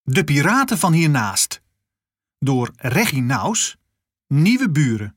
De Piraten van Hiernaast. Door Reggie Naus. Nieuwe buren.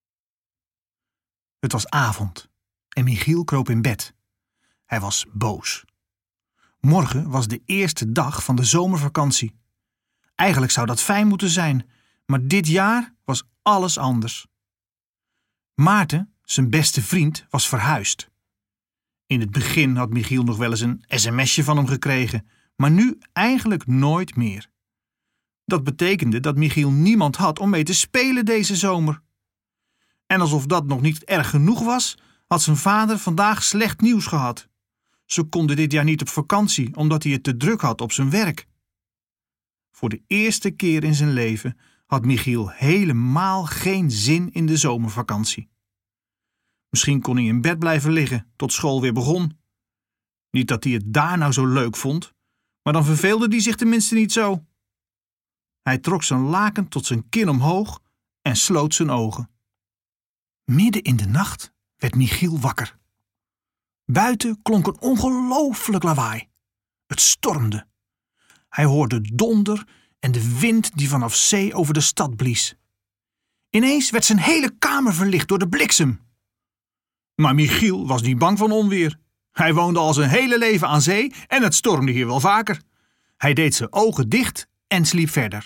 Het was avond en Michiel kroop in bed. Hij was boos. Morgen was de eerste dag van de zomervakantie. Eigenlijk zou dat fijn moeten zijn, maar dit jaar was alles anders. Maarten, zijn beste vriend, was verhuisd. In het begin had Michiel nog wel eens een sms'je van hem gekregen, maar nu eigenlijk nooit meer. Dat betekende dat Michiel niemand had om mee te spelen deze zomer. En alsof dat nog niet erg genoeg was, had zijn vader vandaag slecht nieuws gehad. Ze konden dit jaar niet op vakantie, omdat hij het te druk had op zijn werk. Voor de eerste keer in zijn leven had Michiel helemaal geen zin in de zomervakantie. Misschien kon hij in bed blijven liggen tot school weer begon. Niet dat hij het daar nou zo leuk vond, maar dan verveelde hij zich tenminste niet zo. Hij trok zijn laken tot zijn kin omhoog en sloot zijn ogen. Midden in de nacht werd Michiel wakker. Buiten klonk een ongelooflijk lawaai. Het stormde. Hij hoorde donder en de wind die vanaf zee over de stad blies. Ineens werd zijn hele kamer verlicht door de bliksem. Maar Michiel was niet bang van onweer. Hij woonde al zijn hele leven aan zee en het stormde hier wel vaker. Hij deed zijn ogen dicht en sliep verder.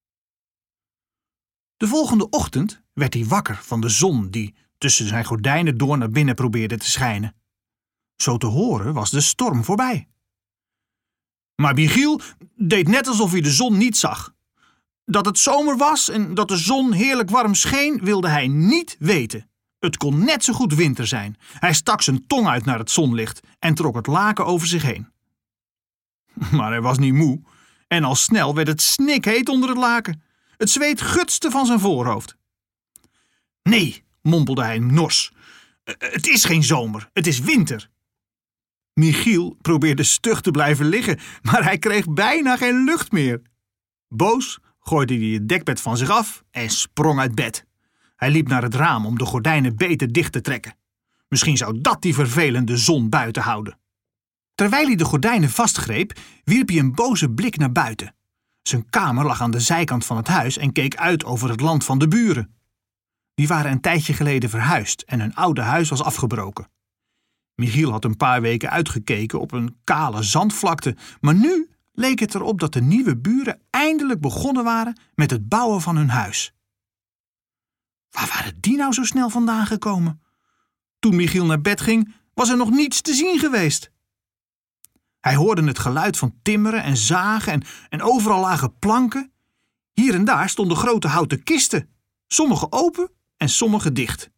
De volgende ochtend werd hij wakker van de zon die tussen zijn gordijnen door naar binnen probeerde te schijnen. Zo te horen was de storm voorbij. Maar Michiel deed net alsof hij de zon niet zag. Dat het zomer was en dat de zon heerlijk warm scheen, wilde hij niet weten. Het kon net zo goed winter zijn. Hij stak zijn tong uit naar het zonlicht en trok het laken over zich heen. Maar hij was niet moe en al snel werd het snikheet onder het laken. Het zweet gutste van zijn voorhoofd. Nee, mompelde hij nors. Het is geen zomer, het is winter. Michiel probeerde stug te blijven liggen, maar hij kreeg bijna geen lucht meer. Boos gooide hij het dekbed van zich af en sprong uit bed. Hij liep naar het raam om de gordijnen beter dicht te trekken. Misschien zou dat die vervelende zon buiten houden. Terwijl hij de gordijnen vastgreep, wierp hij een boze blik naar buiten. Zijn kamer lag aan de zijkant van het huis en keek uit over het land van de buren. Die waren een tijdje geleden verhuisd en hun oude huis was afgebroken. Michiel had een paar weken uitgekeken op een kale zandvlakte, maar nu leek het erop dat de nieuwe buren eindelijk begonnen waren met het bouwen van hun huis. Waar waren die nou zo snel vandaan gekomen? Toen Michiel naar bed ging, was er nog niets te zien geweest. Hij hoorde het geluid van timmeren en zagen en overal lagen planken. Hier en daar stonden grote houten kisten, sommige open en sommige dicht.